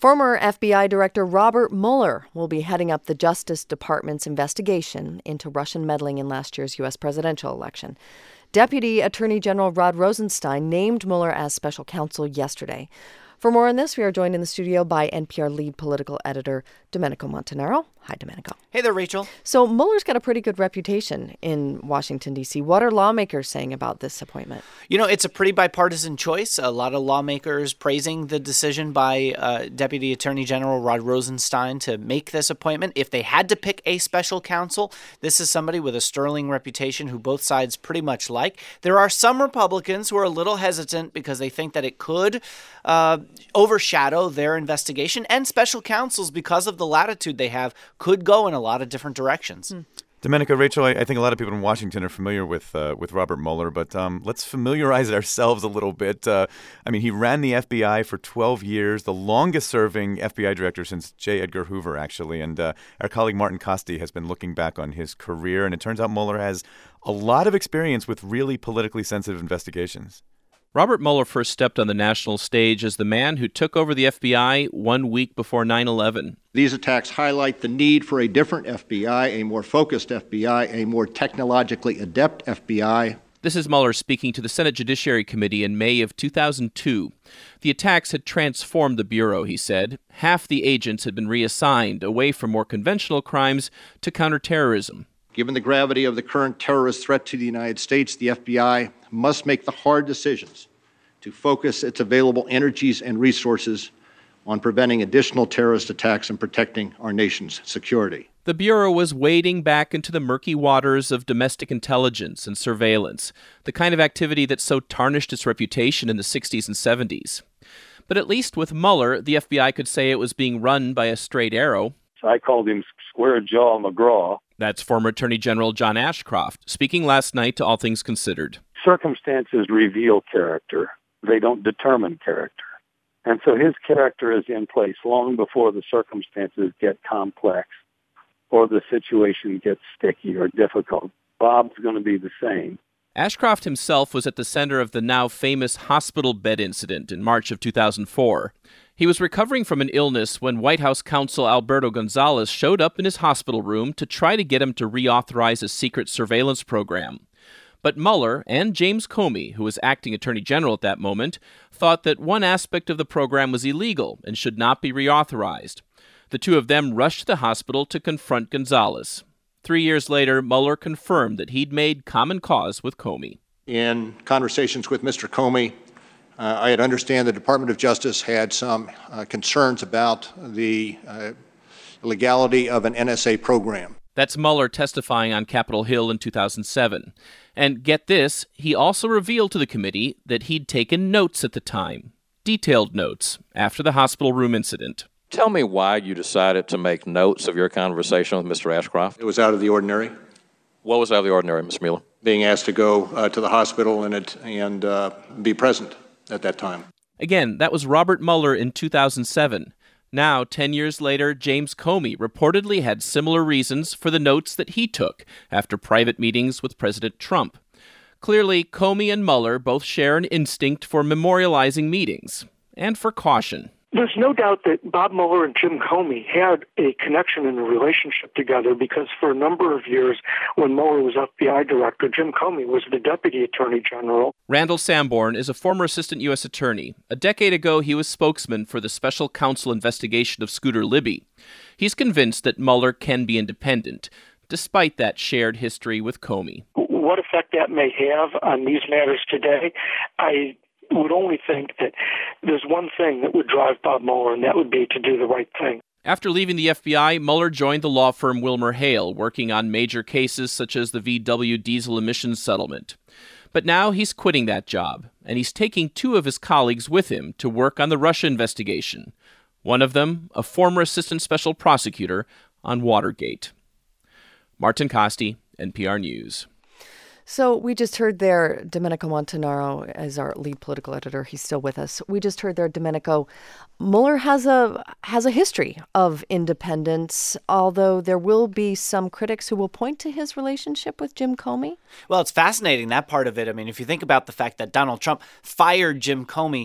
Former FBI Director Robert Mueller will be heading up the Justice Department's investigation into Russian meddling in last year's U.S. presidential election. Deputy Attorney General Rod Rosenstein named Mueller as special counsel yesterday. For more on this, we are joined in the studio by NPR lead political editor Domenico Montanaro. Hi, Domenico. Hey there, Rachel. So Mueller's got a pretty good reputation in Washington, D.C. What are lawmakers saying about this appointment? You know, it's a pretty bipartisan choice. A lot of lawmakers praising the decision by Deputy Attorney General Rod Rosenstein to make this appointment. If they had to pick a special counsel, this is somebody with a sterling reputation who both sides pretty much like. There are some Republicans who are a little hesitant because they think that it could overshadow their investigation, and special counsels, because of the latitude they have, could go in a lot of different directions. Domenico, Rachel, I think a lot of people in Washington are familiar with Robert Mueller, but let's familiarize ourselves a little bit. He ran the FBI for 12 years, the longest-serving FBI director since J. Edgar Hoover, actually. And our colleague Martin Kaste has been looking back on his career, and it turns out Mueller has a lot of experience with really politically sensitive investigations. Robert Mueller first stepped on the national stage as the man who took over the FBI 1 week before 9/11. These attacks highlight the need for a different FBI, a more focused FBI, a more technologically adept FBI. This is Mueller speaking to the Senate Judiciary Committee in May of 2002. The attacks had transformed the Bureau, he said. Half the agents had been reassigned away from more conventional crimes to counterterrorism. Given the gravity of the current terrorist threat to the United States, the FBI must make the hard decisions to focus its available energies and resources on preventing additional terrorist attacks and protecting our nation's security. The Bureau was wading back into the murky waters of domestic intelligence and surveillance, the kind of activity that so tarnished its reputation in the 60s and 70s. But at least with Mueller, the FBI could say it was being run by a straight arrow. I called him Square Jaw McGraw. That's former Attorney General John Ashcroft, speaking last night to All Things Considered. Circumstances reveal character. They don't determine character. And so his character is in place long before the circumstances get complex or the situation gets sticky or difficult. Bob's going to be the same. Ashcroft himself was at the center of the now famous hospital bed incident in March of 2004. He was recovering from an illness when White House counsel Alberto Gonzales showed up in his hospital room to try to get him to reauthorize a secret surveillance program. But Mueller and James Comey, who was acting attorney general at that moment, thought that one aspect of the program was illegal and should not be reauthorized. The two of them rushed to the hospital to confront Gonzales. 3 years later, Mueller confirmed that he'd made common cause with Comey. In conversations with Mr. Comey, I had understand the Department of Justice had some concerns about the legality of an NSA program. That's Mueller testifying on Capitol Hill in 2007. And get this, he also revealed to the committee that he'd taken notes at the time, detailed notes, after the hospital room incident. Tell me why you decided to make notes of your conversation with Mr. Ashcroft. It was out of the ordinary. What was out of the ordinary, Mr. Mueller? Being asked to go to the hospital and be present at that time. Again, that was Robert Mueller in 2007. Now, 10 years later, James Comey reportedly had similar reasons for the notes that he took after private meetings with President Trump. Clearly, Comey and Mueller both share an instinct for memorializing meetings and for caution. There's no doubt that Bob Mueller and Jim Comey had a connection and a relationship together because for a number of years, when Mueller was FBI director, Jim Comey was the deputy attorney general. Randall Sanborn is a former assistant U.S. attorney. A decade ago, he was spokesman for the special counsel investigation of Scooter Libby. He's convinced that Mueller can be independent, despite that shared history with Comey. What effect that may have on these matters today, I would only think that there's one thing that would drive Bob Mueller, and that would be to do the right thing. After leaving the FBI, Mueller joined the law firm Wilmer Hale, working on major cases such as the VW diesel emissions settlement. But now he's quitting that job, and he's taking two of his colleagues with him to work on the Russia investigation. One of them, a former assistant special prosecutor on Watergate. Martin Kaste, NPR News. So we just heard there, Domenico Montanaro as our lead political editor. He's still with us. We just heard there, Domenico, Mueller has a has a history of independence, although there will be some critics who will point to his relationship with Jim Comey. Well, it's fascinating, that part of it. I mean, if you think about the fact that Donald Trump fired Jim Comey,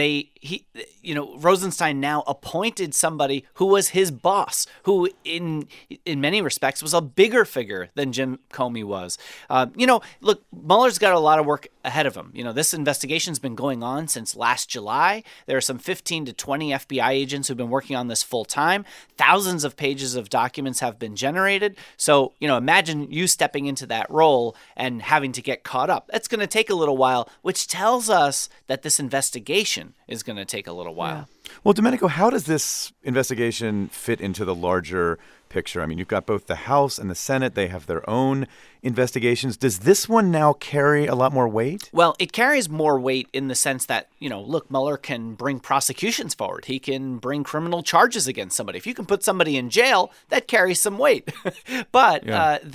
Rosenstein now appointed somebody who was his boss, who in many respects was a bigger figure than Jim Comey was. Look, Mueller's got a lot of work ahead of him. This investigation's been going on since last July. There are some 15 to 20 FBI agents who've been working on this full time. Thousands of pages of documents have been generated. So, imagine you stepping into that role and having to get caught up. That's going to take a little while, which tells us that this investigation is going to take a little while. Yeah. Well, Domenico, how does this investigation fit into the larger picture? I mean, you've got both the House and the Senate. They have their own investigations. Does this one now carry a lot more weight? Well, it carries more weight in the sense that, look, Mueller can bring prosecutions forward. He can bring criminal charges against somebody. If you can put somebody in jail, that carries some weight. But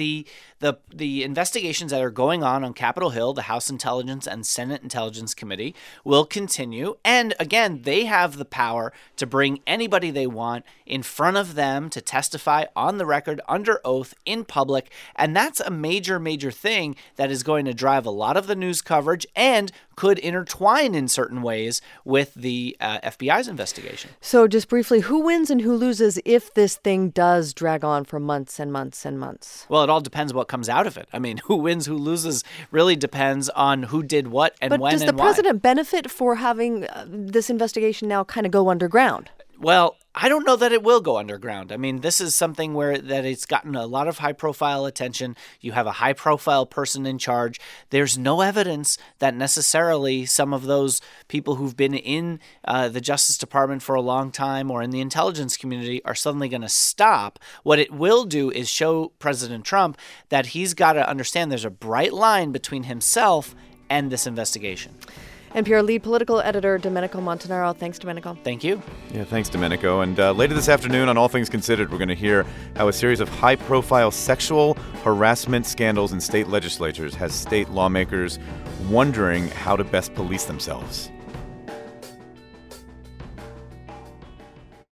the investigations that are going on Capitol Hill, the House Intelligence and Senate Intelligence Committee, will continue. And again, they have the power to bring anybody they want in front of them to testify on the record, under oath, in public. And that's a major thing that is going to drive a lot of the news coverage and could intertwine in certain ways with the FBI's investigation. So just briefly, who wins and who loses if this thing does drag on for months and months and months? Well, it all depends what comes out of it. I mean, who wins, who loses really depends on who did what and when and why. But does the president benefit for having this investigation now kind of go underground? Well, I don't know that it will go underground. I mean, this is something that it's gotten a lot of high-profile attention. You have a high-profile person in charge. There's no evidence that necessarily some of those people who've been in the Justice Department for a long time or in the intelligence community are suddenly going to stop. What it will do is show President Trump that he's got to understand there's a bright line between himself and this investigation. NPR lead political editor Domenico Montanaro. Thanks, Domenico. Thank you. Yeah, thanks, Domenico. And later this afternoon on All Things Considered, we're going to hear how a series of high-profile sexual harassment scandals in state legislatures has state lawmakers wondering how to best police themselves.